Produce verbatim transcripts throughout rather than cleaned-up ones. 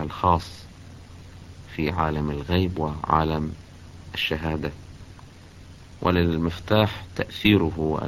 الخاص في عالم الغيب وعالم الشهادة، وللمفتاح تأثيره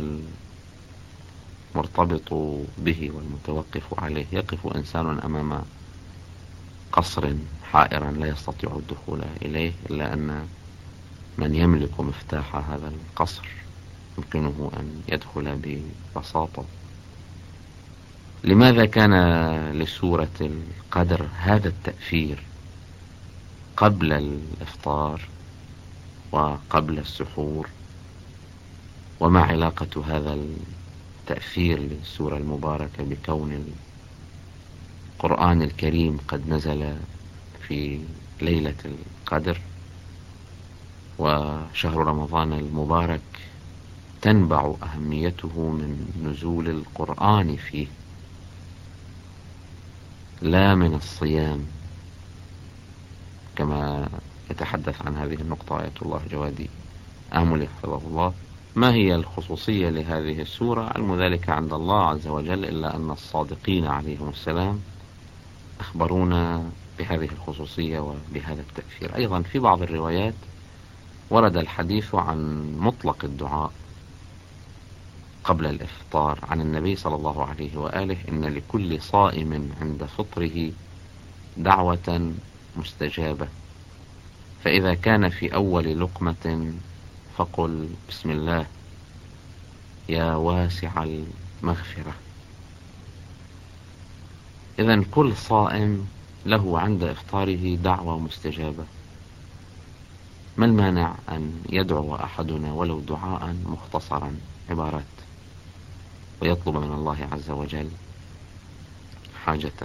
المرتبط به والمتوقف عليه. يقف إنسان أمام قصر حائرا لا يستطيع الدخول إليه إلا أن من يملك مفتاح هذا القصر يمكنه أن يدخل ببساطة. لماذا كان لسورة القدر هذا التأثير قبل الإفطار وقبل السحور؟ وما علاقة هذا التأثير للسورة المباركة بكون القرآن الكريم قد نزل في ليلة القدر، وشهر رمضان المبارك تنبع أهميته من نزول القرآن فيه لا من الصيام، كما يتحدث عن هذه النقطة آية الله جوادي آمل حفظه الله. ما هي الخصوصية لهذه السورة؟ علم ذلك عند الله عز وجل، إلا أن الصادقين عليهم السلام أخبرونا بهذه الخصوصية وبهذا التأثير. أيضا في بعض الروايات ورد الحديث عن مطلق الدعاء قبل الإفطار عن النبي صلى الله عليه وآله: إن لكل صائم عند فطره دعوة مستجابة، فإذا كان في أول لقمة فقل بسم الله يا واسع المغفرة. إذن كل صائم له عند إفطاره دعوة مستجابة. ما المانع أن يدعو أحدنا ولو دعاء مختصرا عبارات ويطلب من الله عز وجل حاجته؟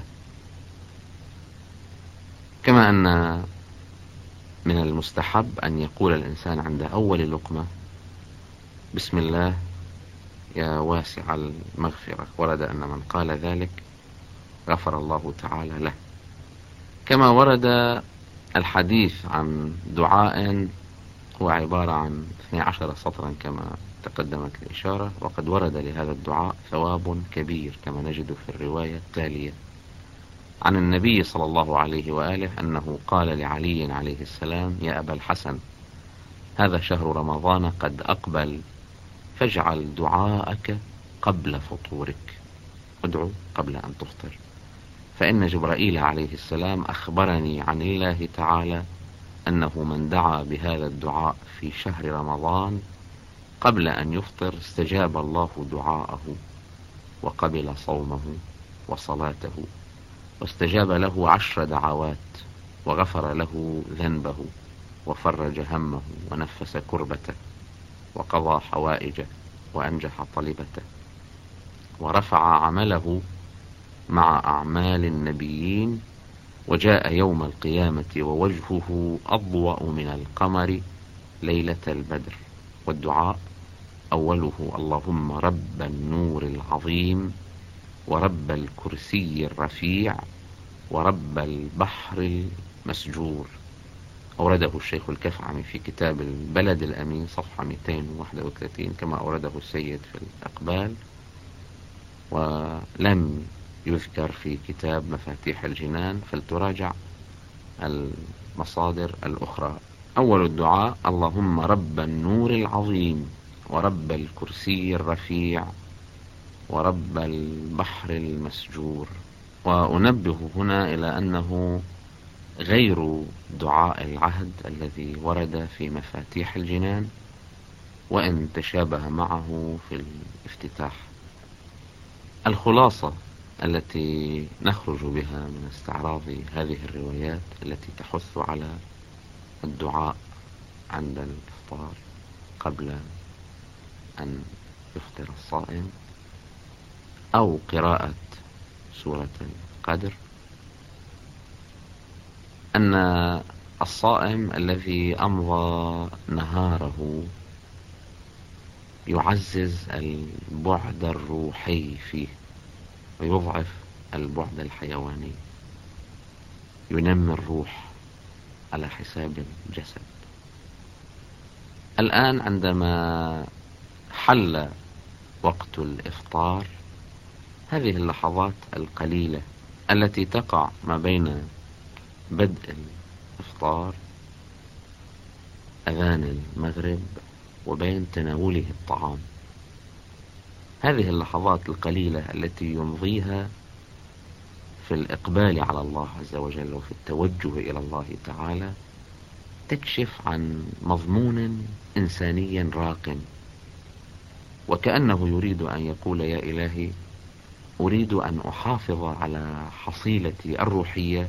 كما أن من المستحب أن يقول الإنسان عند أول لقمة بسم الله يا واسع المغفرة، ورد أن من قال ذلك غفر الله تعالى له. كما ورد الحديث عن دعاء هو عبارة عن اثني عشر سطرا كما تقدمت الإشارة، وقد ورد لهذا الدعاء ثواب كبير كما نجد في الرواية التالية عن النبي صلى الله عليه وآله أنه قال لعلي عليه السلام: يا أبا الحسن، هذا شهر رمضان قد أقبل، فاجعل دعاءك قبل فطورك، ادعو قبل أن تفطر، فإن جبرائيل عليه السلام أخبرني عن الله تعالى أنه من دعا بهذا الدعاء في شهر رمضان قبل أن يفطر استجاب الله دعاءه وقبل صومه وصلاته، واستجاب له عشر دعوات، وغفر له ذنبه، وفرج همه، ونفس كربته، وقضى حوائجه، وأنجح طلبته، ورفع عمله مع أعمال النبيين، وجاء يوم القيامة ووجهه أضوأ من القمر ليلة البدر. والدعاء أوله: اللهم رب النور العظيم، ورب الكرسي الرفيع، ورب البحر المسجور. أورده الشيخ الكفعمي في كتاب البلد الأمين صفحة مئتين وواحد وثلاثين، كما أورده السيد في الأقبال، ولم يذكر في كتاب مفاتيح الجنان، فلتراجع المصادر الأخرى. أول الدعاء: اللهم رب النور العظيم، ورب الكرسي الرفيع، ورب البحر المسجور. وأنبه هنا إلى أنه غير دعاء العهد الذي ورد في مفاتيح الجنان، وإن تشابه معه في الافتتاح. الخلاصة التي نخرج بها من استعراض هذه الروايات التي تحث على الدعاء عند الإفطار قبل أن يفطر الصائم، أو قراءة سورة القدر، أن الصائم الذي أمضى نهاره يعزز البعد الروحي فيه ويضعف البعد الحيواني، ينمي الروح على حساب الجسد. الآن عندما حل وقت الإفطار، هذه اللحظات القليلة التي تقع ما بين بدء الإفطار، أذان المغرب، وبين تناوله الطعام. هذه اللحظات القليلة التي يمضيها في الإقبال على الله عز وجل وفي التوجه إلى الله تعالى تكشف عن مضمون إنساني راق، وكأنه يريد أن يقول: يا إلهي، أريد أن أحافظ على حصيلتي الروحية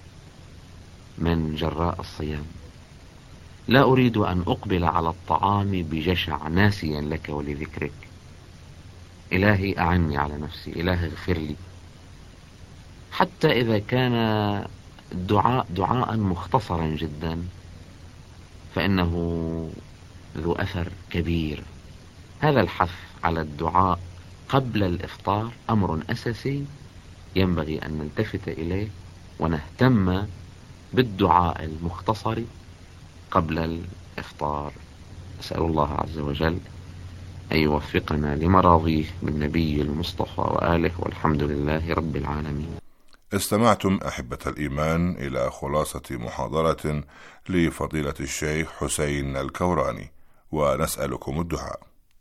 من جراء الصيام. لا أريد أن أقبل على الطعام بجشع ناسيا لك ولذكرك. إلهي أعني على نفسي، إلهي اغفر لي. حتى إذا كان الدعاء دعاء مختصرا جدا فإنه ذو أثر كبير. هذا الحث على الدعاء قبل الإفطار أمر أساسي ينبغي أن نلتفت إليه ونهتم بالدعاء المختصر قبل الإفطار. أسأل الله عز وجل أن يوفقنا لمراضيه بالنبي المصطفى وآله، والحمد لله رب العالمين. استمعتم أحبة الإيمان إلى خلاصة محاضرة لفضيلة الشيخ حسين الكوراني، ونسألكم الدعاء.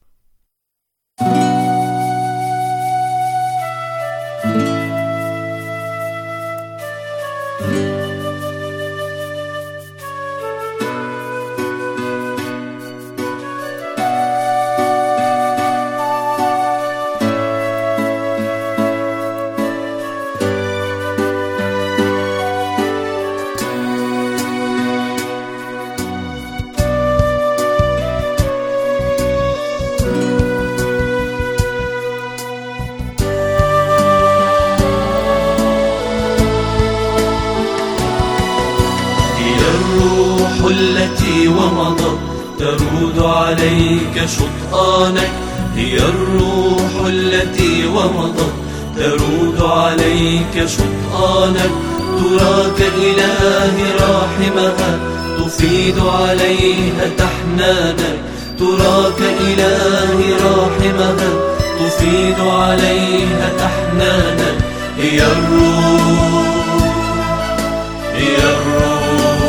التي ومضت ترود عليك شطآنك، هي الروح التي ومضت ترود عليك شطآنك، تراك إلهي راحمها تفيد عليها تحنانك، تراك إلهي راحمها تفيد عليها تحنانك. هي الروح هي الروح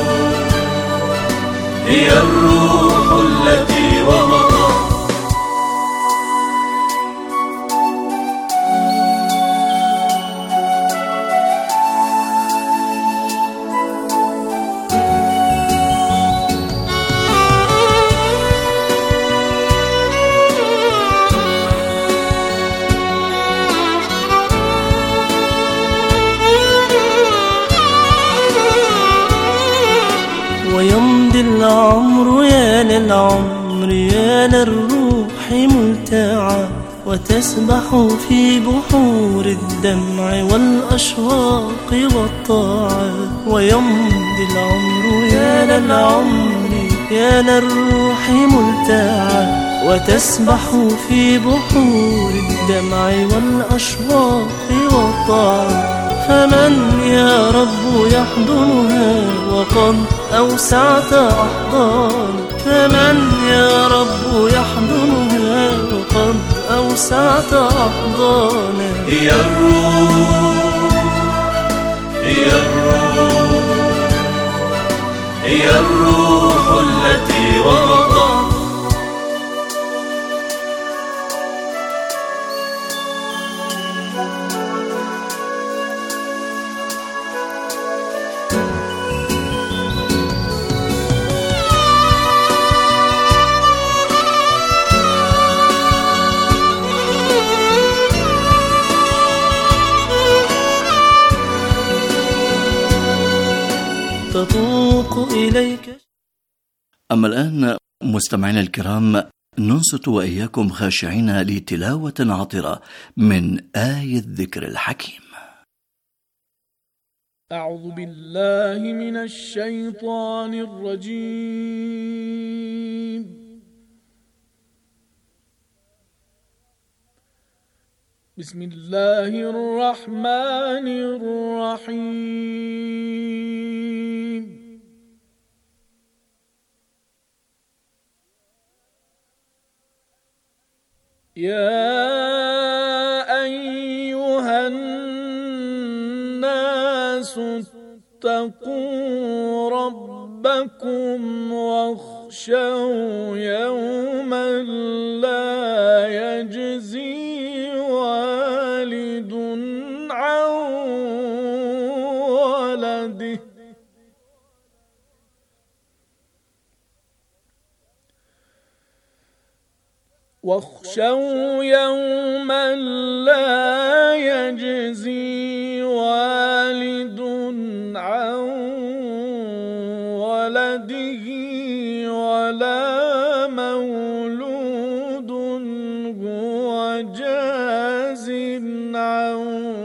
هي الروح التي ومضت. ويمضي العمر يا للعمر يا للروح ملتعى، وتسبح في بحور الدمع والأشواق والطاعة. ويمضي العمر يا للعمر يا للروح ملتعى، وتسبح في بحور الدمع والأشواق والطاعة. فمن يا رب يحضنها وقد أوسعت أحضان، فمن يا رب يحضنها وقد أوسعت أحضانا. هي الروح هي الروح هي الروح التي ومضت. تطوق إليك. أما الآن مستمعينا الكرام، ننصت وإياكم خاشعين لتلاوة عطرة من آية الذكر الحكيم. أعوذ بالله من الشيطان الرجيم. بسم الله الرحمن الرحيم. يا أيها الناس واتقوا ربكم واخشوا يوما لا يجزي والد عن ولده واخشوا يوما لا يجزي والد عن ولده ولا مولود هو جاز عن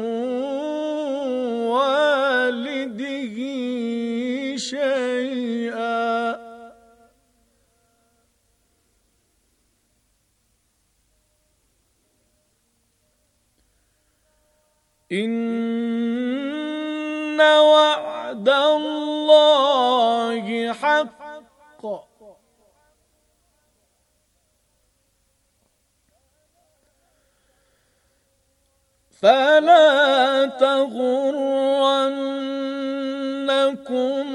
والده شيئا إن وعد الله حق فلا تغرنكم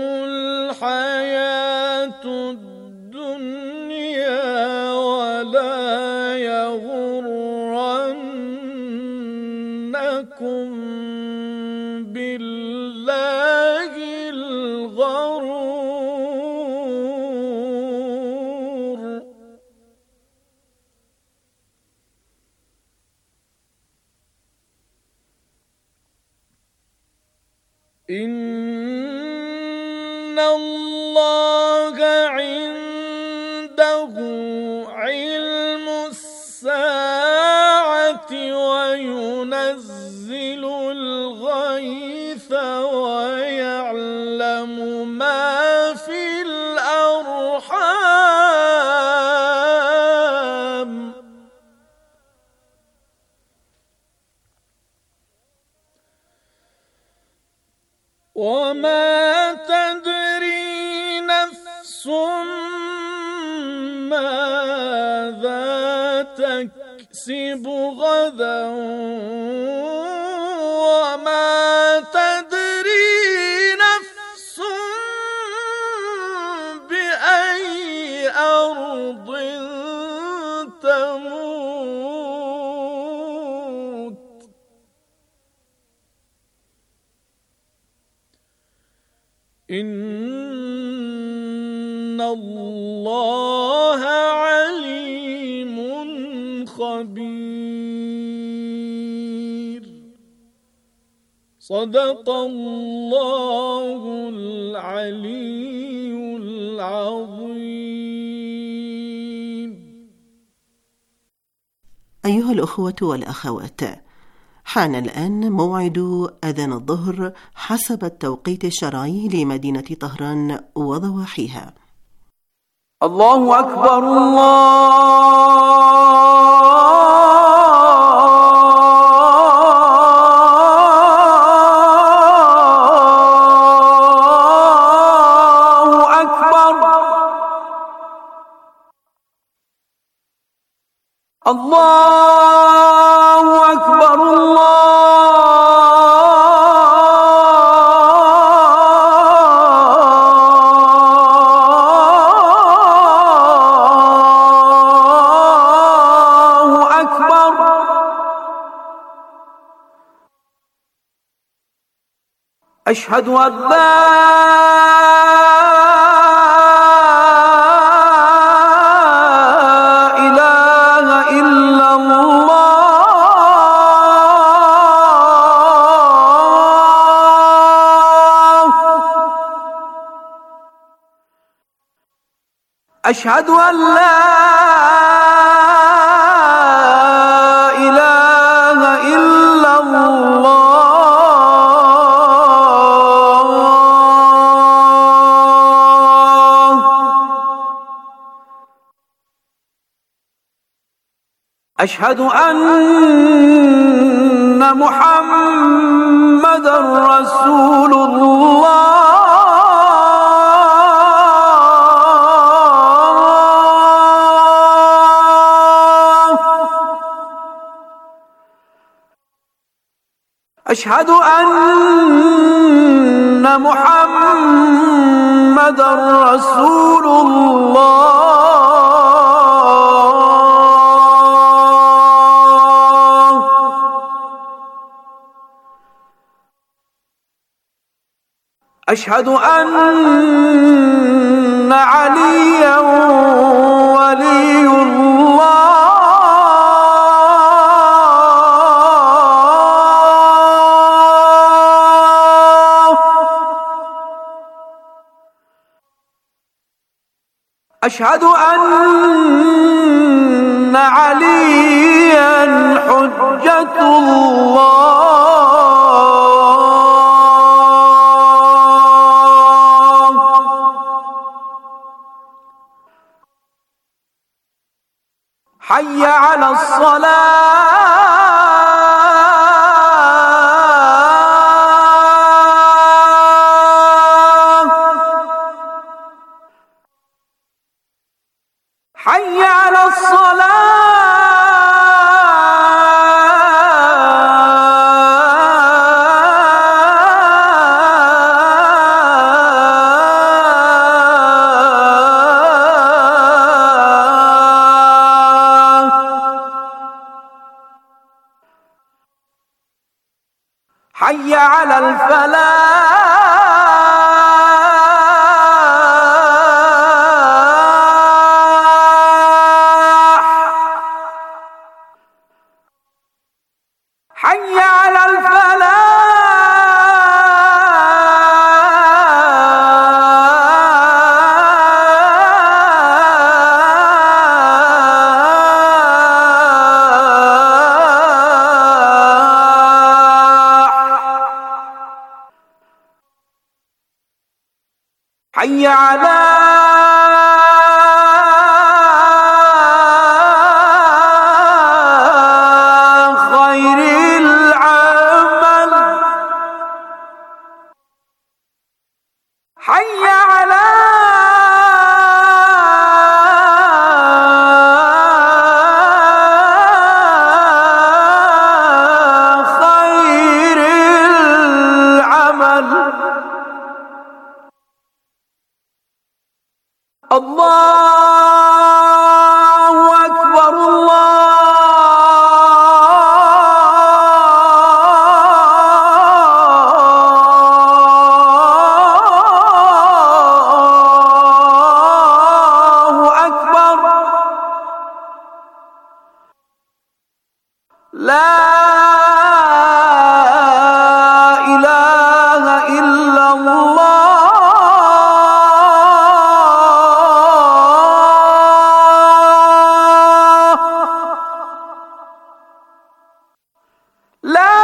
الحياة الدنيا ولا يغرنكم بالله الغرور إن الله عنده علم الساعة وينزل الغيث ويعلم ما في الأرحام وما تدري نفس ماذا تكسب غدا وما تدري نفس بأي أرض تموت إن الله عليم خبير صدق الله العلي العظيم. أيها الأخوة والأخوات، حان الآن موعد أذان الظهر حسب التوقيت الشرعي لمدينة طهران وضواحيها. الله أكبر الله أكبر الله أكبر الله أكبر أشهد أن لا أشهد أن لا إله إلا الله أشهد أن محمدًا رسول الله أشهد أن محمدًا رسول الله. أشهد أن عليا ولي الله. أشهد أن عليا حجة الله. حي على الصلاة. حي على الصلاة. حي على الفلاح. حي على الفلاح. حي على خير العمل. حي على خير العمل. الله أكبر. الله أكبر. لا إله إلا الله. لا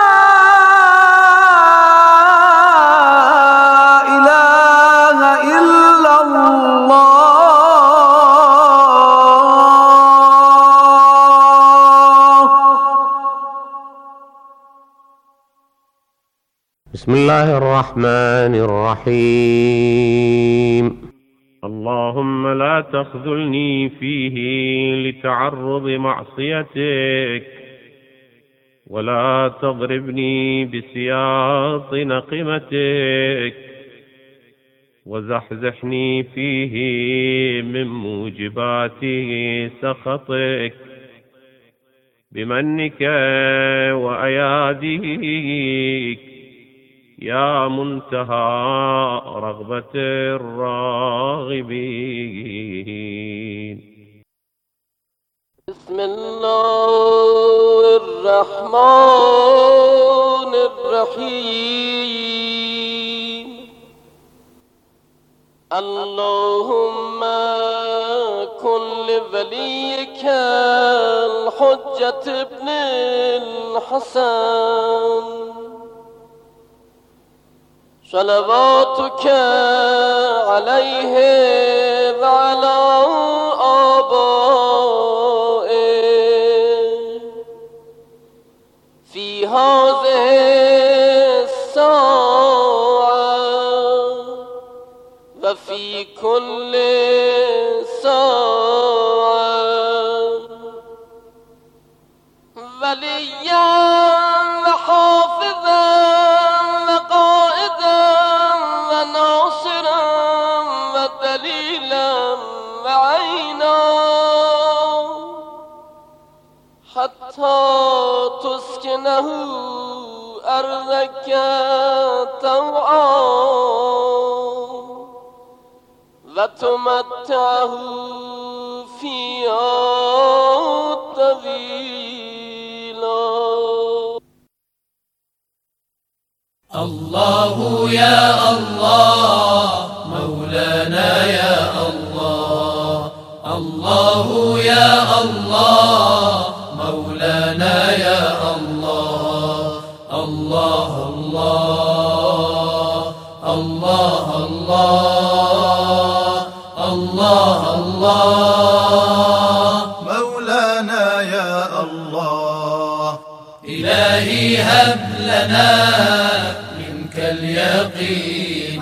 إله إلا الله. بسم الله الرحمن الرحيم. اللهم لا تخذلني فيه لتعرض معصيتك، ولا تضربني بسياط نقمتك، وزحزحني فيه من موجبات سخطك بمنك وأياديك يا منتهى رغبة الراغبين. بسم الله الرحمن الرحيم. اللهم كن لوليك الحجة ابن الحسن صلواتك عليه وعلى آبائه في هذه الساعة وفي كل ساعة، وليا وحافظا وقائدا ودليلا وعينا حتى تسكنه أرضك طوعا وتمتعه فيها طويلا. الله يا الله مولانا يا الله، الله يا الله مولانا يا الله، الله الله الله الله الله الله مولانا يا الله. إلهي هب لنا منك اليقين،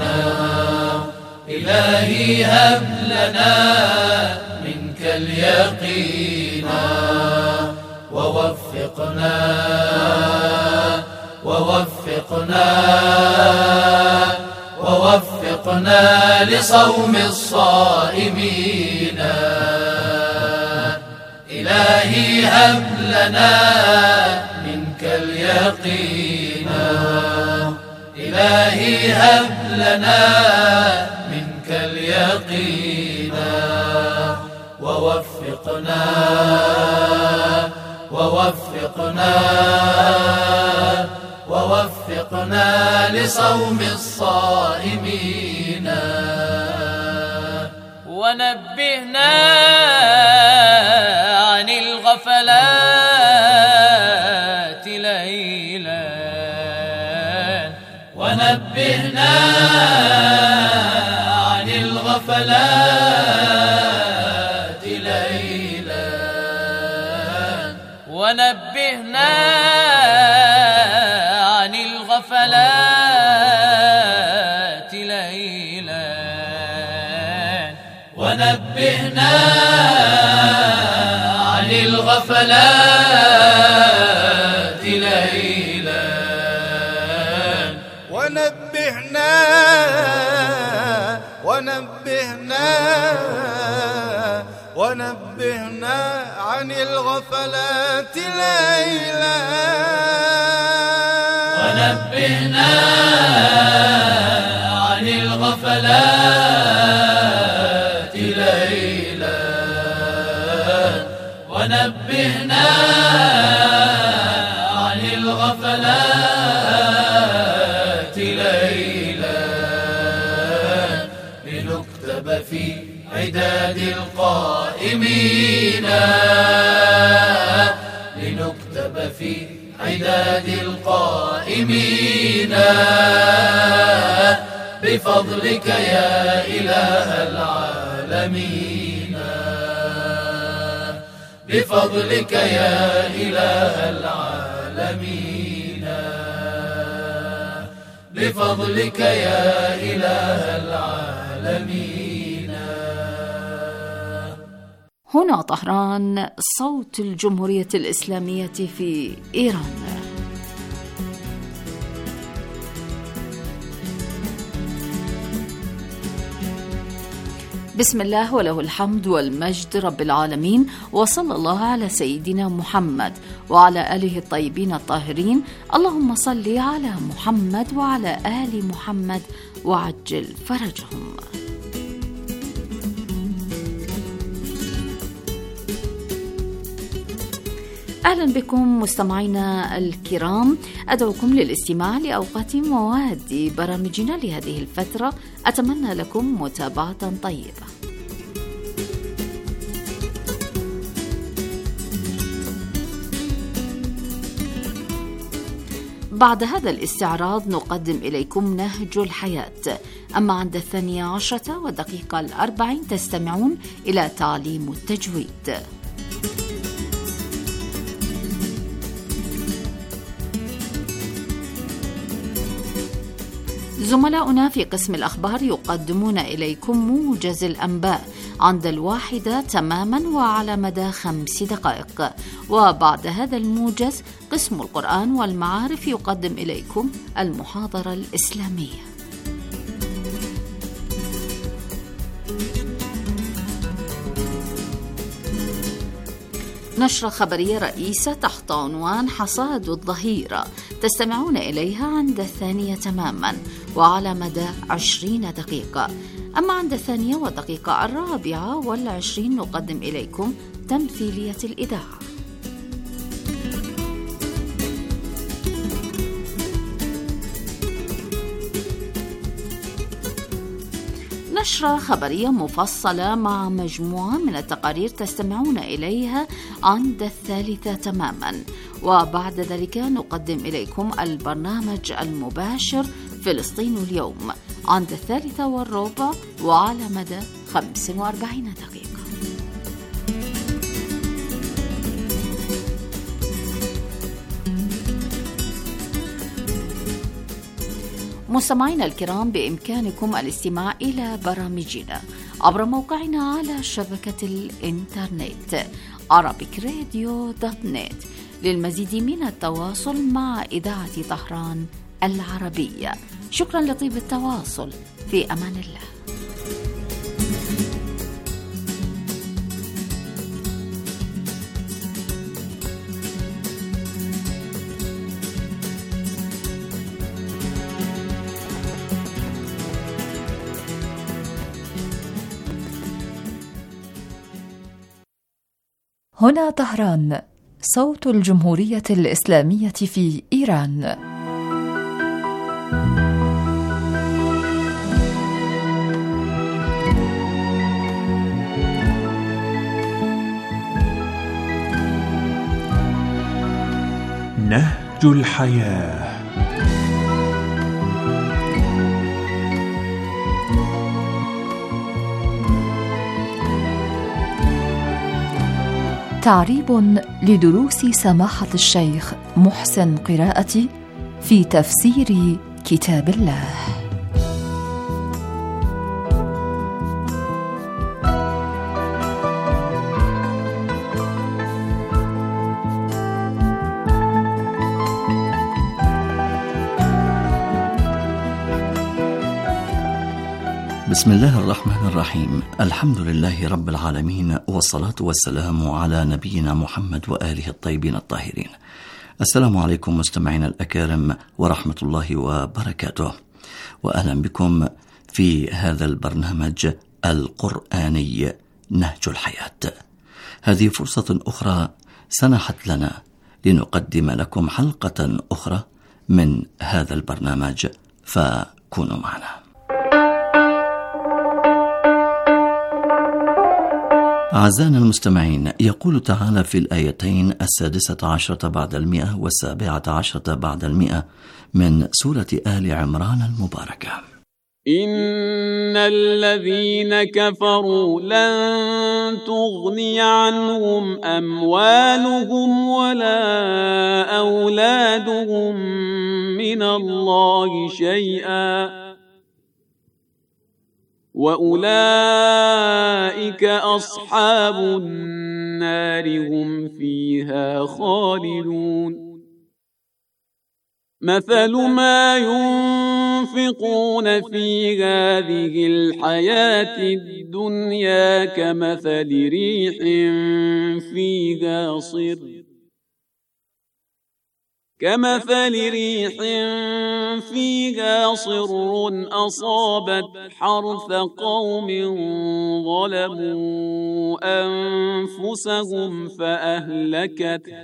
إلهي هب لنا منك اليقين، ووفقنا ووفقنا ووفقنا لصوم الصائمين. إلهي هب لنا منك اليقين، إلهي هب لنا منك اليقين، ووفقنا ووفقنا ووفقنا لصوم الصائمين. ونبهنا عن الغفلات ليلا، ونبهنا عن الغفلات ليلا، ونبهنا عن الغفلات ليلا، ونبهنا عن الغفلات ليلا، ونبهنا ونبهنا ونبهنا عن الغفلات ليلا، ونبهنا عن الغفلات ليلا، ونبهنا عن الغفلات ليلا، لنكتب في عداد القائمين، لنكتب في عداد القائمين، بفضلك يا إله العالمين، بفضلك يا إله العالمين، بفضلك يا إله العالمين. هنا طهران، صوت الجمهورية الإسلامية في إيران. بسم الله وله الحمد والمجد رب العالمين، وصلى الله على سيدنا محمد وعلى آله الطيبين الطاهرين. اللهم صل على محمد وعلى آل محمد وعجل فرجهم. أهلا بكم مستمعينا الكرام، أدعوكم للاستماع لأوقات مواد برامجنا لهذه الفترة. أتمنى لكم متابعة طيبة. بعد هذا الاستعراض نقدم إليكم نهج الحياة، أما عند الثانية عشرة والدقيقة الأربعين تستمعون إلى تعليم التجويد. زملاؤنا في قسم الأخبار يقدمون إليكم موجز الأنباء عند الواحدة تماما وعلى مدى خمس دقائق. وبعد هذا الموجز قسم القرآن والمعارف يقدم إليكم المحاضرة الإسلامية. نشرة خبرية رئيسة تحت عنوان حصاد الظهيرة تستمعون إليها عند الثانية تماما وعلى مدى عشرين دقيقة. أما عند الثانية والدقيقة الرابعة والعشرين نقدم إليكم تمثيلية الإذاعة. نشرة خبرية مفصلة مع مجموعة من التقارير تستمعون إليها عند الثالثة تماما، وبعد ذلك نقدم إليكم البرنامج المباشر فلسطين اليوم عند الثالثة والربع وعلى مدى خمس وأربعين دقيقة. مستمعينا الكرام، بإمكانكم الاستماع إلى برامجنا عبر موقعنا على شبكة الإنترنت arabic radio dot net. للمزيد من التواصل مع إذاعة طهران العربية. شكرا لطيب التواصل، في أمان الله. هنا طهران، صوت الجمهورية الإسلامية في إيران. نهج الحياة. تعريب لدروس سماحة الشيخ محسن قراءتي في تفسير كتاب الله. بسم الله الرحمن الرحيم. الحمد لله رب العالمين، والصلاة والسلام على نبينا محمد وآله الطيبين الطاهرين. السلام عليكم مستمعينا الأكارم ورحمة الله وبركاته، وأهلا بكم في هذا البرنامج القرآني نهج الحياة. هذه فرصة أخرى سنحت لنا لنقدم لكم حلقة أخرى من هذا البرنامج، فكونوا معنا. أعزائنا المستمعين، يقول تعالى في الآيتين السادسة عشرة بعد المئة والسابعة عشرة بعد المئة من سورة آل عمران المباركة: إن الذين كفروا لن تغني عنهم أموالهم ولا أولادهم من الله شيئا وأولئك أصحاب النار هم فيها خالدون. مثل ما ينفقون في هذه الحياة الدنيا كمثل ريح فيها صر كمثل ريح فيها صر أصابت حرث قوم ظلموا أنفسهم فأهلكته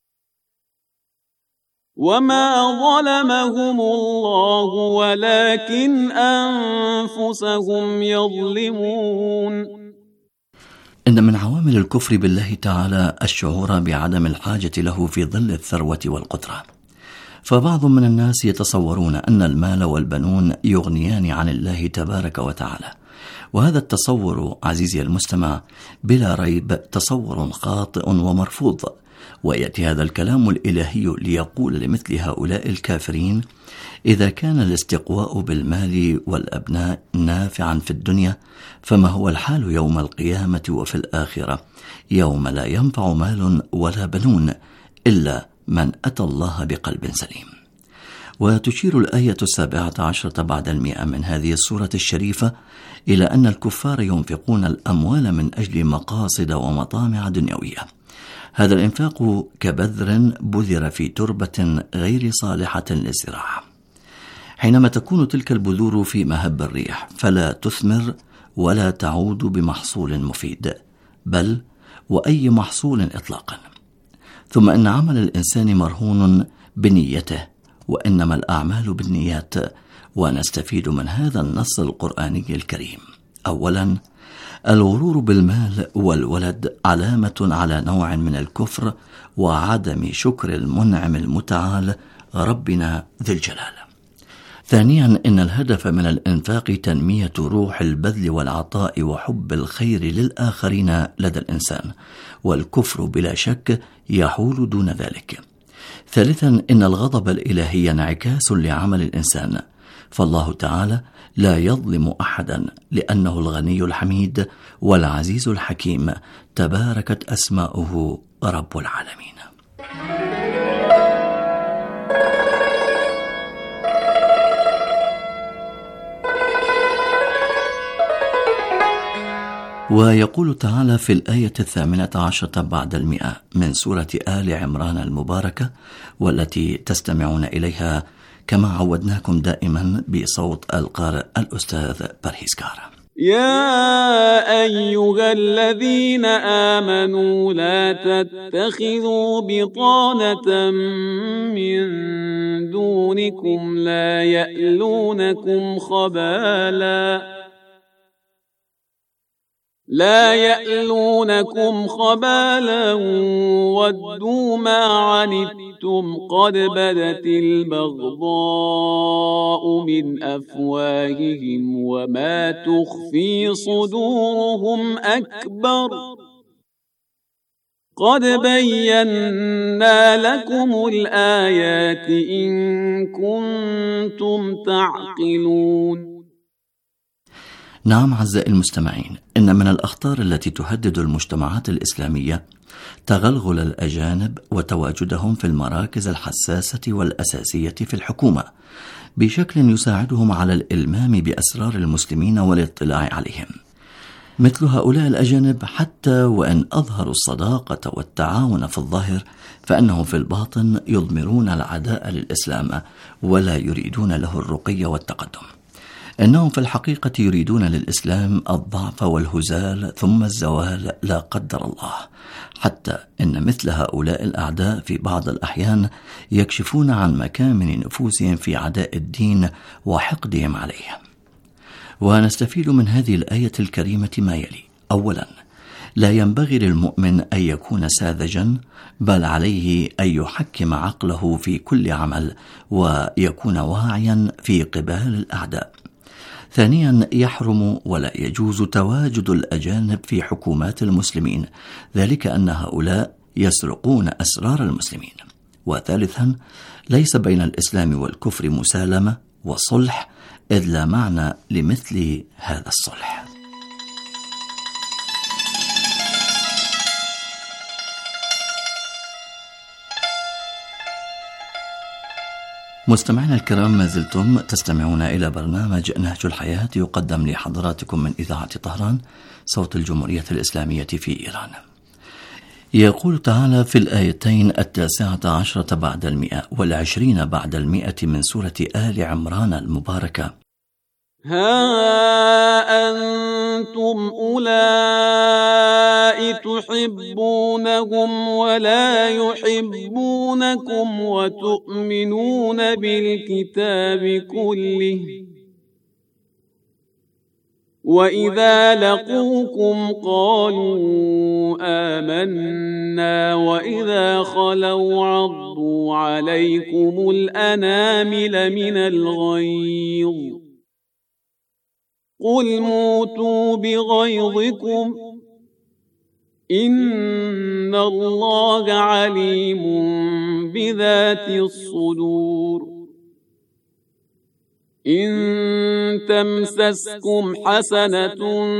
وما ظلمهم الله ولكن أنفسهم يظلمون. إن من عوامل الكفر بالله تعالى الشعور بعدم الحاجة له في ظل الثروة والقدرة، فبعض من الناس يتصورون أن المال والبنون يغنيان عن الله تبارك وتعالى، وهذا التصور عزيزي المستمع بلا ريب تصور خاطئ ومرفوض. ويأتي هذا الكلام الإلهي ليقول لمثل هؤلاء الكافرين: إذا كان الاستقواء بالمال والأبناء نافعا في الدنيا، فما هو الحال يوم القيامة وفي الآخرة، يوم لا ينفع مال ولا بنون إلا من أتى الله بقلب سليم. وتشير الآية السابعة عشرة بعد المئة من هذه السورة الشريفة إلى أن الكفار ينفقون الأموال من أجل مقاصد ومطامع دنيوية، هذا الإنفاق كبذر بذر في تربة غير صالحة للزراعة. حينما تكون تلك البذور في مهب الريح فلا تثمر ولا تعود بمحصول مفيد، بل وأي محصول إطلاقا. ثم إن عمل الإنسان مرهون بنيته، وإنما الأعمال بالنيات. ونستفيد من هذا النص القرآني الكريم: أولا، الغرور بالمال والولد علامة على نوع من الكفر وعدم شكر المنعم المتعال ربنا ذي الجلال. ثانيا، إن الهدف من الإنفاق تنمية روح البذل والعطاء وحب الخير للآخرين لدى الإنسان، والكفر بلا شك يحول دون ذلك. ثالثا، إن الغضب الإلهي انعكاس لعمل الإنسان، فالله تعالى لا يظلم أحدا لأنه الغني الحميد والعزيز الحكيم، تباركت أسماؤه رب العالمين. ويقول تعالى في الآية الثامنة عشرة بعد المئة من سورة آل عمران المباركة، والتي تستمعون إليها كما عودناكم دائما بصوت القارئ الأستاذ برهيز كار. يا أيها الذين آمنوا لا تتخذوا بطانة من دونكم لا يألونكم خبالا لا يألونكم خبالا ودوا ما عنتم قد بدت البغضاء من أفواههم وما تخفي صدورهم أكبر قد بينا لكم الآيات إن كنتم تعقلون. نعم أعزائي المستمعين، إن من الأخطار التي تهدد المجتمعات الإسلامية تغلغل الأجانب وتواجدهم في المراكز الحساسة والأساسية في الحكومة بشكل يساعدهم على الإلمام بأسرار المسلمين والاطلاع عليهم. مثل هؤلاء الأجانب حتى وإن أظهروا الصداقة والتعاون في الظاهر، فإنهم في الباطن يضمرون العداء للإسلام ولا يريدون له الرقي والتقدم. إنهم في الحقيقة يريدون للإسلام الضعف والهزال ثم الزوال لا قدر الله، حتى إن مثل هؤلاء الأعداء في بعض الأحيان يكشفون عن مكامن نفوسهم في عداء الدين وحقدهم عليه. ونستفيد من هذه الآية الكريمة ما يلي: أولا، لا ينبغي للمؤمن أن يكون ساذجا، بل عليه أن يحكم عقله في كل عمل ويكون واعيا في قبال الأعداء. ثانيا، يحرم ولا يجوز تواجد الأجانب في حكومات المسلمين، ذلك أن هؤلاء يسرقون أسرار المسلمين. وثالثا، ليس بين الإسلام والكفر مسالمة وصلح، إذ لا معنى لمثل هذا الصلح. مستمعينا الكرام، ما زلتم تستمعون إلى برنامج نهج الحياة يقدم لحضراتكم من إذاعة طهران صوت الجمهورية الإسلامية في إيران. يقول تعالى في الآيتين التاسعة عشرة بعد المئة والعشرين بعد المئة من سورة آل عمران المباركة: ها أنتم أولئك تحبونهم ولا يحبونكم وتؤمنون بالكتاب كله وإذا لقوكم قالوا آمنا وإذا خلوا عضوا عليكم الأنامل من الغيظ قل موتوا بغيظكم إن الله عليم بذات الصدور إن تمسسكم حسنة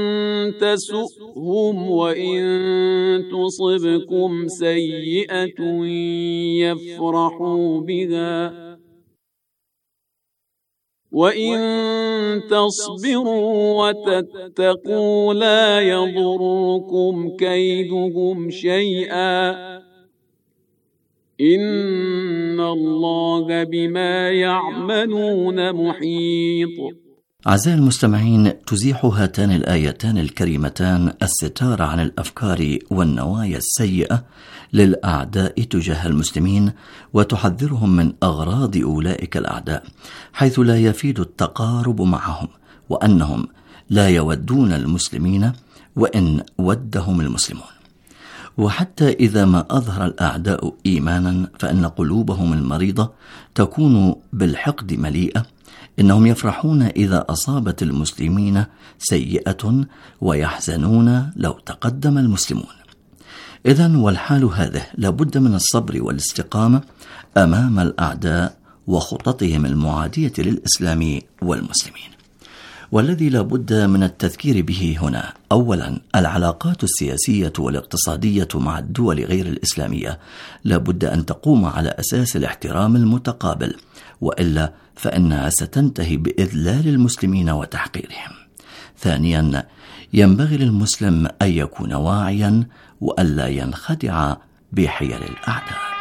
تسؤهم وإن تصبكم سيئة يفرحوا بها وإن تصبروا وتتقوا لا يضركم كيدهم شيئا إن الله بما يعملون محيط. أعزائي المستمعين، تزيح هاتان الآيتان الكريمتان الستار عن الأفكار والنوايا السيئة للأعداء تجاه المسلمين، وتحذرهم من أغراض أولئك الأعداء، حيث لا يفيد التقارب معهم، وأنهم لا يودون المسلمين وإن ودهم المسلمون. وحتى إذا ما أظهر الأعداء إيمانا فإن قلوبهم المريضة تكون بالحقد مليئة. إنهم يفرحون إذا أصابت المسلمين سيئة ويحزنون لو تقدم المسلمون. إذن والحال هذه لابد من الصبر والاستقامة أمام الأعداء وخططهم المعادية للإسلام والمسلمين. والذي لابد من التذكير به هنا أولا العلاقات السياسية والاقتصادية مع الدول غير الإسلامية لابد أن تقوم على أساس الاحترام المتقابل، وإلا فإنها ستنتهي بإذلال المسلمين وتحقيرهم. ثانيا ينبغي للمسلم أن يكون واعيا وألا ينخدع بحيل الأعداء.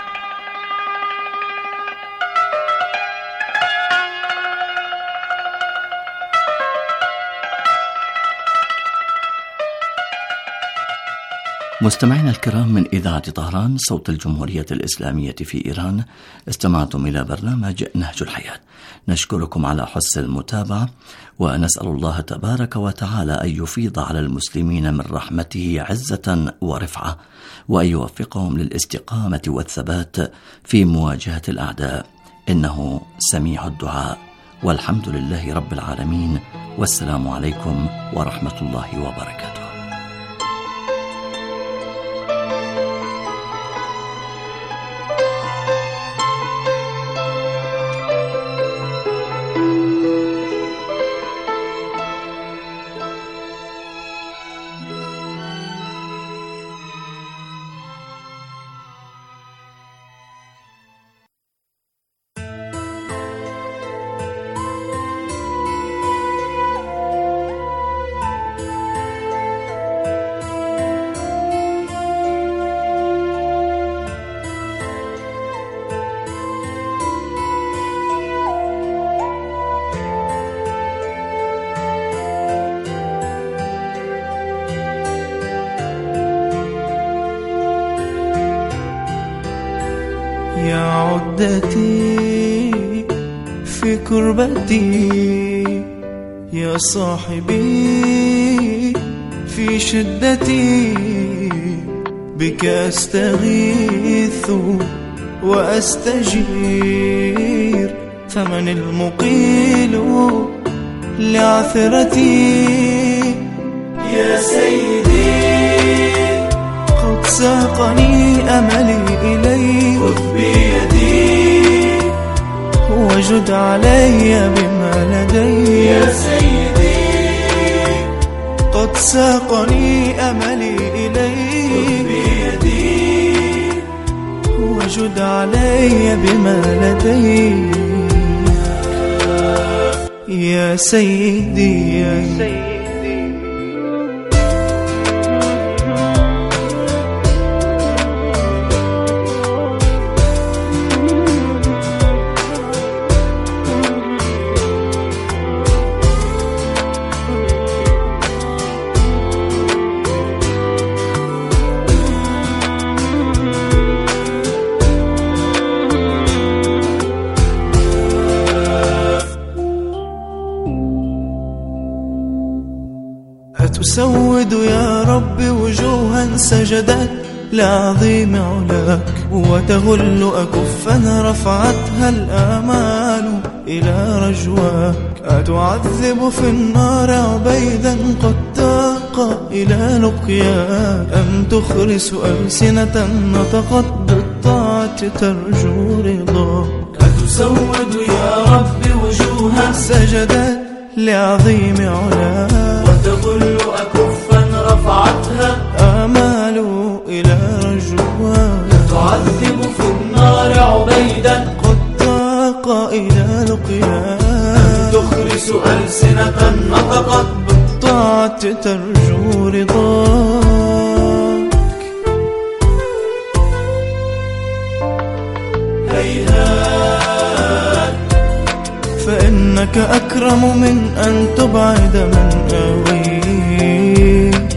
مستمعينا الكرام، من إذاعة طهران صوت الجمهورية الإسلامية في إيران، استمعتم إلى برنامج نهج الحياة. نشكركم على حسن المتابعة، ونسأل الله تبارك وتعالى أن يفيض على المسلمين من رحمته عزة ورفعة، وأن يوفقهم للاستقامة والثبات في مواجهة الأعداء، إنه سميع الدعاء. والحمد لله رب العالمين، والسلام عليكم ورحمة الله وبركاته. يا عدتي في كربتي، يا صاحبي في شدتي، بك أستغيث وأستجير، فمن المقيل لعثرتي؟ يا سيدي قد ساقني أملي إليك، خذ بيدي وجد علي بما لدي. يا سيدي قد ساقني أملي إليك، خذ بيدي وجد علي بما لدي. يا سيدي يا سيدي تسود يا رب وجوها سجدت لعظيم علاك، وتهل أكفا رفعتها الآمال إلى رجواك. أتعذب في النار عبيدا قد تاق إلى لقياك، أم تخرس ألسنة نطقت بالطاعة ترجو رضاك. أتسود يا رب وجوها سجدت لعظيم علاك، وتغل أكفا رفعتها آمال إلى رجواك. تعذب في النار عبيدا قد طاق إلى لقياك، كلمة نطقت بالطاعة ترجو رضاك. هيهات فإنك أكرم من أن تبعد من آويك.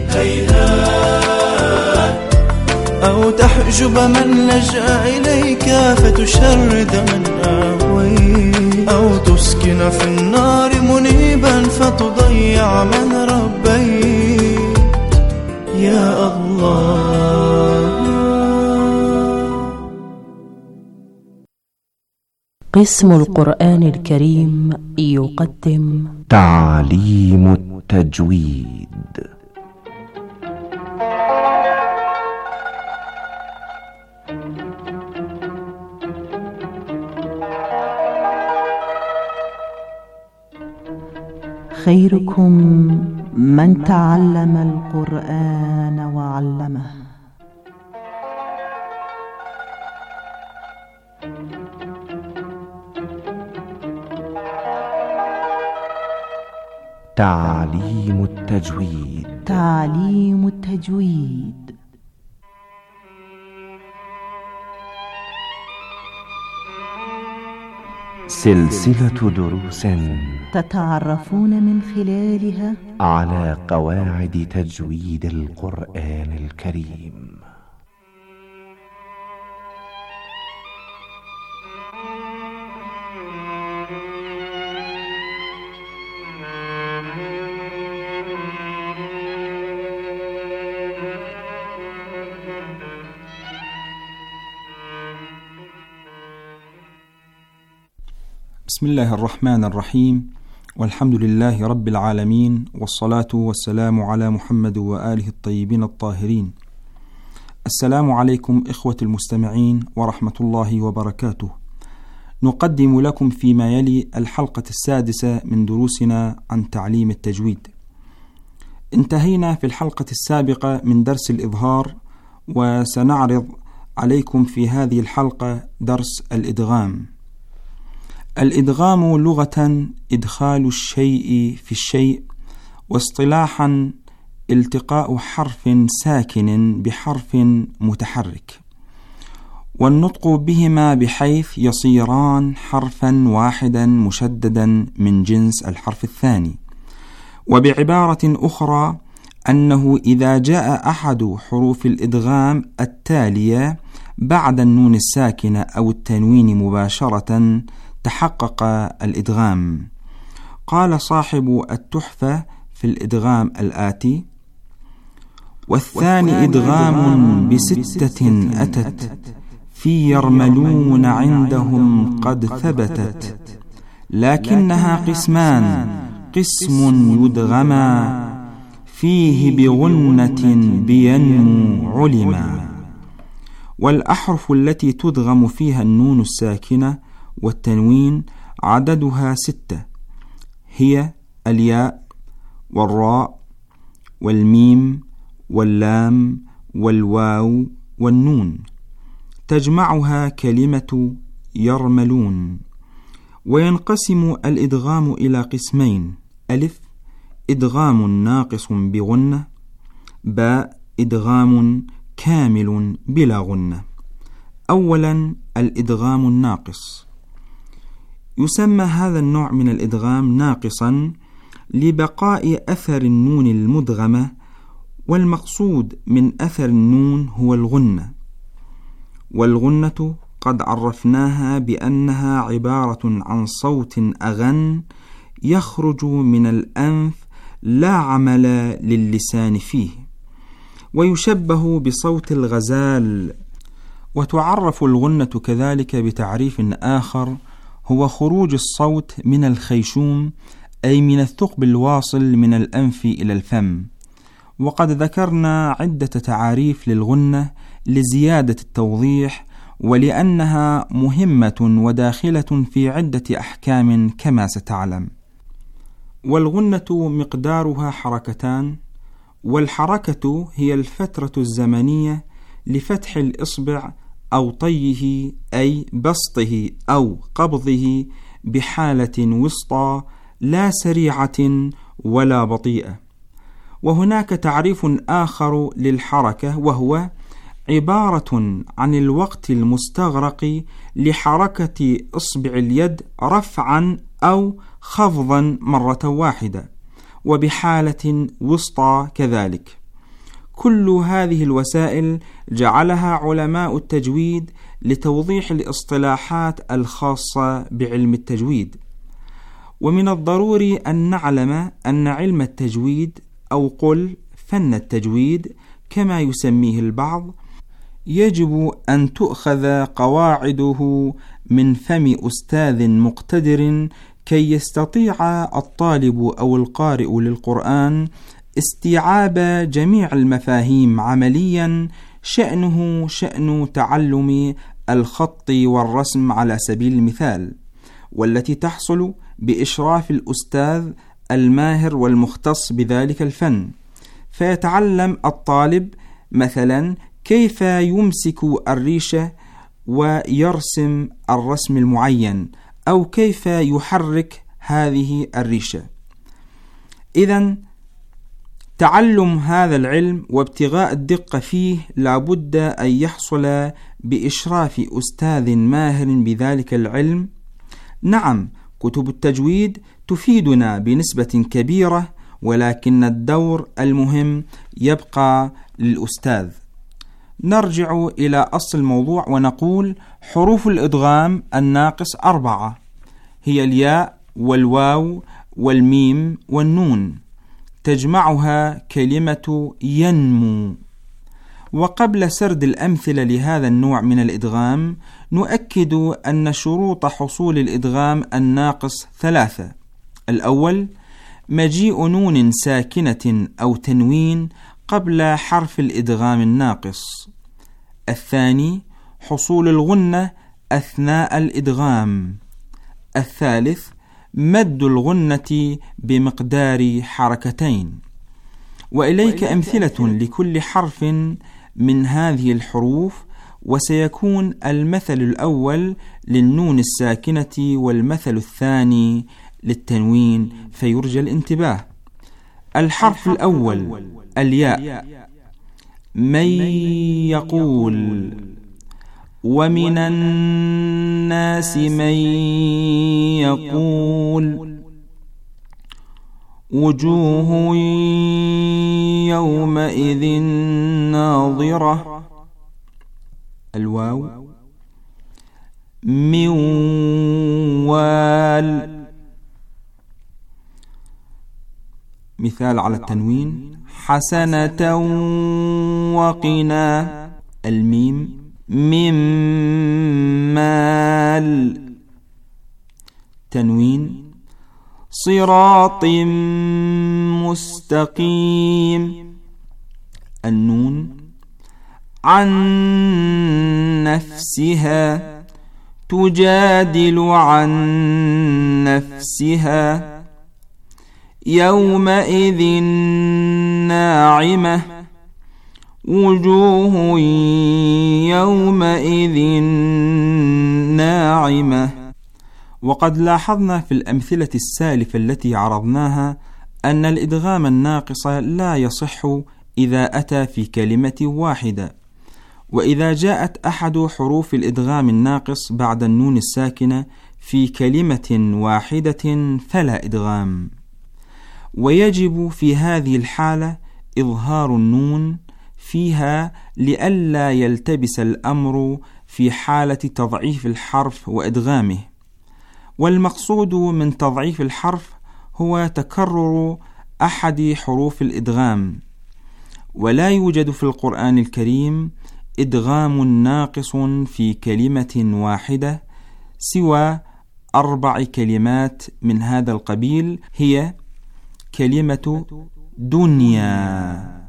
هيهات أو تحجب من لجأ إليك فتشرد من آويك. أو تسكن في النار منيبا فتضيع من ربيت. يا الله. قسم القرآن الكريم يقدم تعليم التجويد. خيركم من تعلم القرآن وعلمه. تعليم التجويد. تعليم التجويد. سلسلة دروس تتعرفون من خلالها على قواعد تجويد القرآن الكريم. بسم الله الرحمن الرحيم، والحمد لله رب العالمين، والصلاة والسلام على محمد وآله الطيبين الطاهرين. السلام عليكم إخوة المستمعين ورحمة الله وبركاته. نقدم لكم فيما يلي الحلقة السادسة من دروسنا عن تعليم التجويد. انتهينا في الحلقة السابقة من درس الإظهار، وسنعرض عليكم في هذه الحلقة درس الإدغام. الإدغام لغة إدخال الشيء في الشيء، واصطلاحا التقاء حرف ساكن بحرف متحرك، والنطق بهما بحيث يصيران حرفا واحدا مشددا من جنس الحرف الثاني. وبعبارة أخرى أنه إذا جاء أحد حروف الإدغام التالية بعد النون الساكنة أو التنوين مباشرة تحقق الإدغام. قال صاحب التحفة في الإدغام الآتي: والثاني إدغام بستة أتت في يرملون عندهم قد ثبتت، لكنها قسمان قسم يدغما فيه بغنة بينمو علما. والأحرف التي تدغم فيها النون الساكنة والتنوين عددها ستة، هي الياء والراء والميم واللام والواو والنون، تجمعها كلمة يرملون. وينقسم الإدغام إلى قسمين: ألف إدغام ناقص بغنة، باء إدغام كامل بلا غنة. أولا الإدغام الناقص. يسمى هذا النوع من الإدغام ناقصا لبقاء أثر النون المدغمة، والمقصود من أثر النون هو الغنة. والغنة قد عرفناها بأنها عبارة عن صوت أغن يخرج من الأنف لا عمل للسان فيه، ويشبه بصوت الغزال. وتعرف الغنة كذلك بتعريف آخر، هو خروج الصوت من الخيشوم، أي من الثقب الواصل من الأنف إلى الفم. وقد ذكرنا عدة تعاريف للغنة لزيادة التوضيح، ولأنها مهمة وداخلة في عدة أحكام كما ستعلم. والغنة مقدارها حركتان، والحركة هي الفترة الزمنية لفتح الإصبع أو طيه، أي بسطه أو قبضه بحالة وسطى لا سريعة ولا بطيئة. وهناك تعريف آخر للحركة، وهو عبارة عن الوقت المستغرق لحركة إصبع اليد رفعا أو خفضا مرة واحدة، وبحالة وسطى كذلك. كل هذه الوسائل جعلها علماء التجويد لتوضيح الاصطلاحات الخاصة بعلم التجويد. ومن الضروري أن نعلم أن علم التجويد، أو قل فن التجويد كما يسميه البعض، يجب أن تؤخذ قواعده من فم أستاذ مقتدر كي يستطيع الطالب أو القارئ للقرآن استيعاب جميع المفاهيم عمليا، شأنه شأن تعلم الخط والرسم على سبيل المثال، والتي تحصل بإشراف الأستاذ الماهر والمختص بذلك الفن. فيتعلم الطالب مثلا كيف يمسك الريشة ويرسم الرسم المعين، أو كيف يحرك هذه الريشة. إذن تعلم هذا العلم وابتغاء الدقة فيه لابد أن يحصل بإشراف أستاذ ماهر بذلك العلم. نعم، كتب التجويد تفيدنا بنسبة كبيرة، ولكن الدور المهم يبقى للأستاذ. نرجع إلى أصل الموضوع ونقول: حروف الإدغام الناقص أربعة، هي الياء والواو والميم والنون، تجمعها كلمة ينمو. وقبل سرد الأمثلة لهذا النوع من الإدغام، نؤكد أن شروط حصول الإدغام الناقص ثلاثة: الأول مجيء نون ساكنة أو تنوين قبل حرف الإدغام الناقص. الثاني حصول الغنة أثناء الإدغام. الثالث مد الغنة بمقدار حركتين. وإليك أمثلة لكل حرف من هذه الحروف، وسيكون المثل الأول للنون الساكنة والمثل الثاني للتنوين، فيرجى الانتباه. الحرف الأول الياء: من يقول. ومن الناس من يقول. وجوه يومئذ ناظرة. الواو: من وال. مثال على التنوين: حسنة وقنا. الميم: من مال. تنوين: صراط مستقيم. النون: عن نفسها. تجادل عن نفسها. يومئذ ناعمة. وجوه يومئذ ناعمة. وقد لاحظنا في الأمثلة السالفة التي عرضناها أن الإدغام الناقص لا يصح إذا أتى في كلمة واحدة، وإذا جاءت أحد حروف الإدغام الناقص بعد النون الساكنة في كلمة واحدة فلا إدغام. ويجب في هذه الحالة إظهار النون فيها لئلا يلتبس الأمر في حالة تضعيف الحرف وإدغامه. والمقصود من تضعيف الحرف هو تكرر أحد حروف الإدغام، ولا يوجد في القرآن الكريم إدغام ناقص في كلمة واحدة سوى أربع كلمات من هذا القبيل، هي كلمة دنيا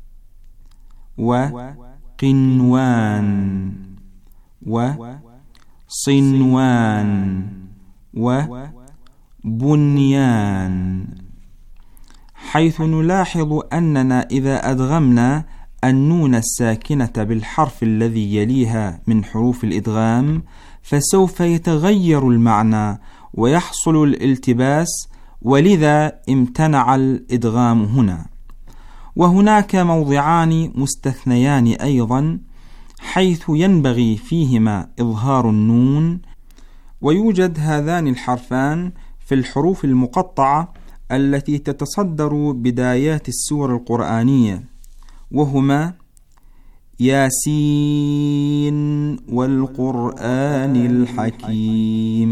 وقنوان وصنوان وبنيان، حيث نلاحظ أننا إذا أدغمنا النون الساكنة بالحرف الذي يليها من حروف الإدغام فسوف يتغير المعنى ويحصل الالتباس، ولذا امتنع الإدغام هنا. وهناك موضعان مستثنيان أيضا حيث ينبغي فيهما إظهار النون، ويوجد هذان الحرفان في الحروف المقطعة التي تتصدر بدايات السور القرآنية، وهما ياسين والقرآن الحكيم،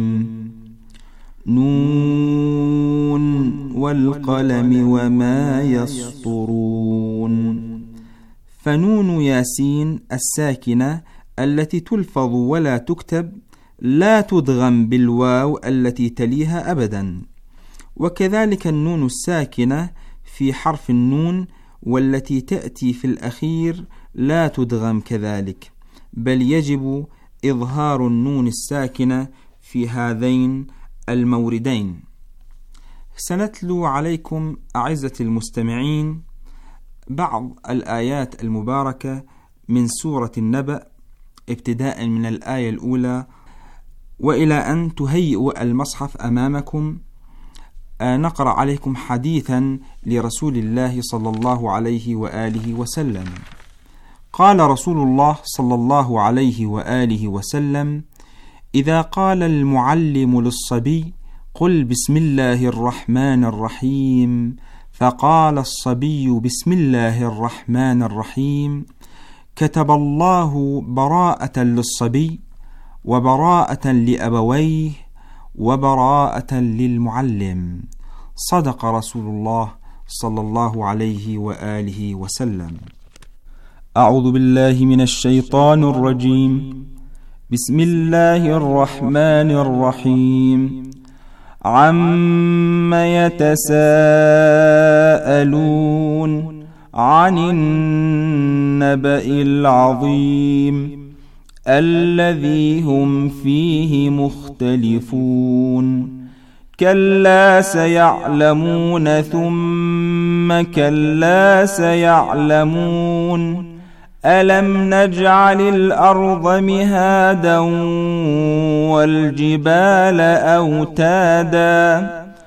نون والقلم وما يسطرون. فنون ياسين الساكنة التي تلفظ ولا تكتب لا تدغم بالواو التي تليها أبدا، وكذلك النون الساكنة في حرف النون والتي تأتي في الأخير لا تدغم كذلك، بل يجب إظهار النون الساكنة في هذين الموردين. سنتلو عليكم أعزة المستمعين بعض الآيات المباركة من سورة النبأ ابتداء من الآية الأولى وإلى أن تهيئوا المصحف أمامكم. نقرأ عليكم حديثا لرسول الله صلى الله عليه وآله وسلم. قال رسول الله صلى الله عليه وآله وسلم: إذا قال المعلم للصبي قل بسم الله الرحمن الرحيم، فقال الصبي بسم الله الرحمن الرحيم، كتب الله براءة للصبي وبراءة لأبويه وبراءة للمعلم. صدق رسول الله صلى الله عليه وآله وسلم. أعوذ بالله من الشيطان الرجيم. بسم الله الرحمن الرحيم. عم يتساءلون عن النبأ العظيم الذي هم فيه مختلفون. كلا سيعلمون ثم كلا سيعلمون ألم نجعل الأرض مهادا والجبال أوتادا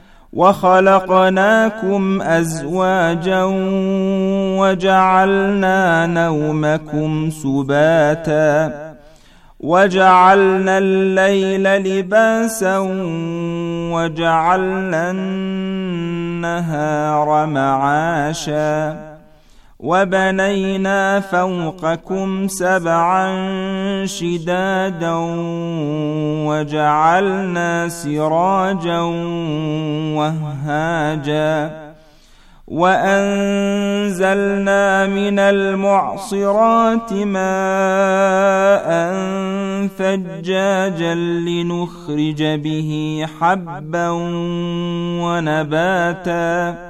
وخلقناكم أزواجا وجعلنا نومكم سباتا وجعلنا الليل لباسا وجعلنا النهار معاشا وبنينا فوقكم سبعا شدادا وجعلنا سراجا وهاجا وأنزلنا من المعصرات ماء ثجاجا لنخرج به حبا ونباتا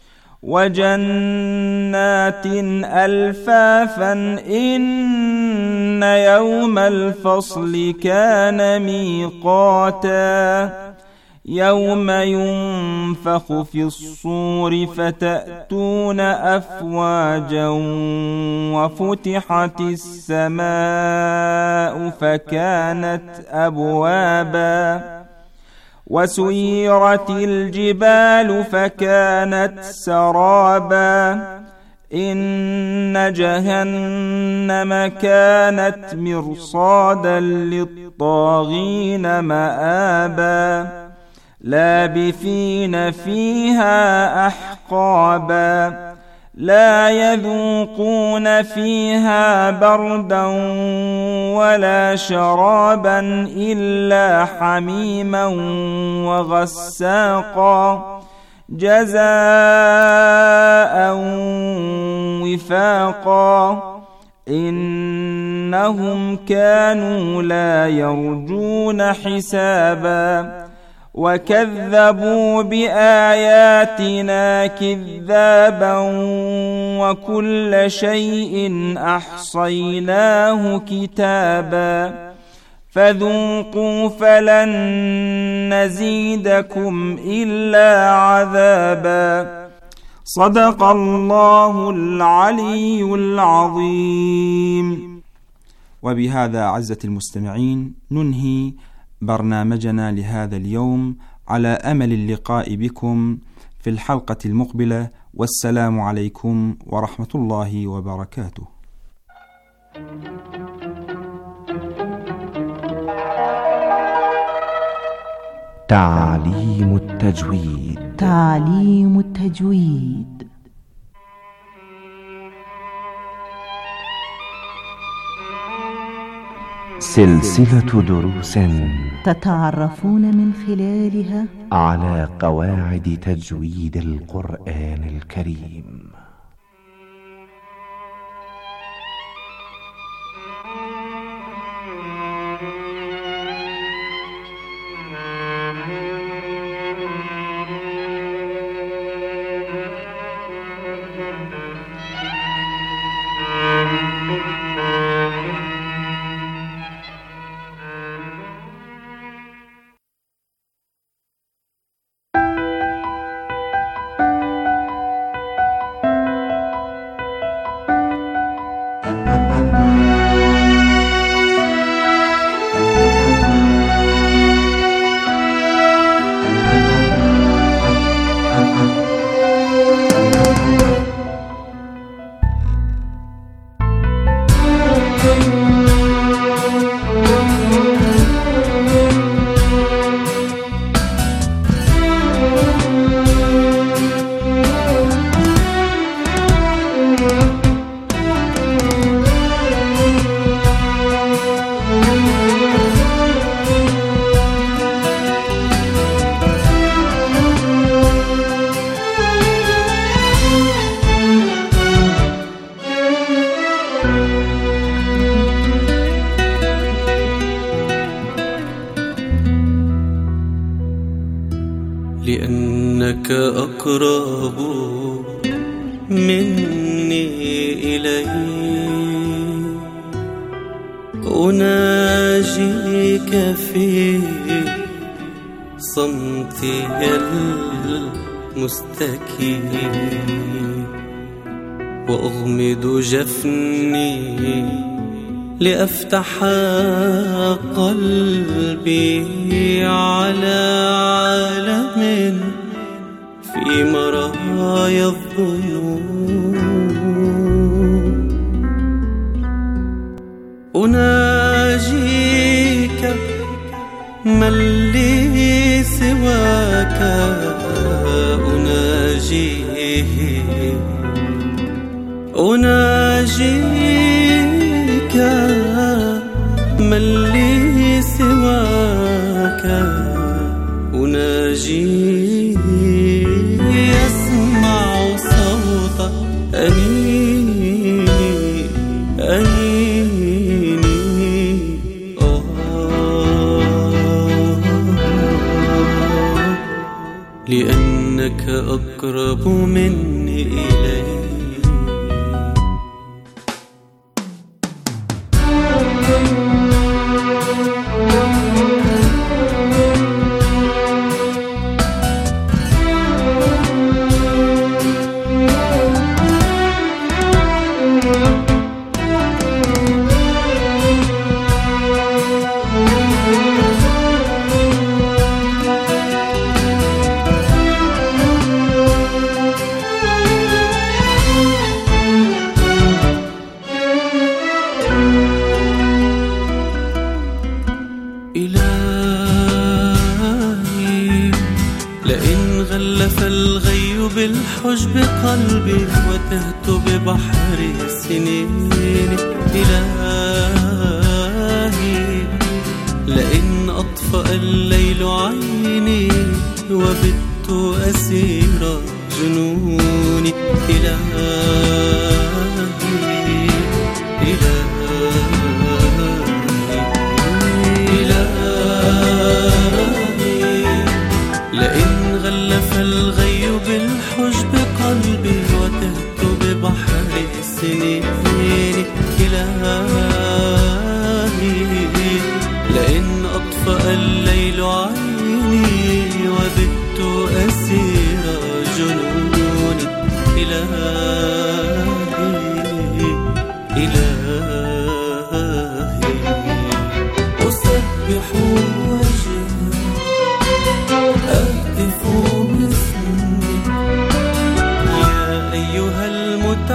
وجنات ألفافا إن يوم الفصل كان ميقاتا يوم ينفخ في الصور فتأتون أفواجا وفتحت السماء فكانت أبوابا وسيرت الجبال فكانت سرابا إن جهنم كانت مرصادا للطاغين مآبا لابثين فيها أحقابا لا يذوقون فيها بردا ولا شرابا إلا حميما وغساقا جزاء وفاقا إنهم كانوا لا يرجون حسابا وكذبوا بآياتنا كذابا وكل شيء أحصيناه كتابا فذوقوا فلن نزيدكم إلا عذابا. صدق الله العلي العظيم. وبهذا أعزة المستمعين ننهي برنامجنا لهذا اليوم. على أمل اللقاء بكم في الحلقة المقبلة، والسلام عليكم ورحمة الله وبركاته. تعليم التجويد. تعليم التجويد سلسلة دروس تتعرفون من خلالها على قواعد تجويد القرآن الكريم. لأنك أقرب مني إليك، أناجيك في صمتي المستكين، وأغمض جفني لأفتح قلبي على عالم في مرايا الظنون. أناجيك من لي سواك، أناجيه أناجيك من لي سواك، أناجيه يسمع صوت أنيني أنيني آه لأنك أقرب مني إليك. لئن غلف الغي بالحجب قلبي وتهت ببحر السنين، إلهي لئن أطفأ الليل عيني وبت أسير جنوني، إلهي إلهي لئن غلف الغي بالحجب قلبي وتهت ببحر السنين، إلهي لئن أطفأ الليل عيني وبت أسير جنوني، إلهي المتعة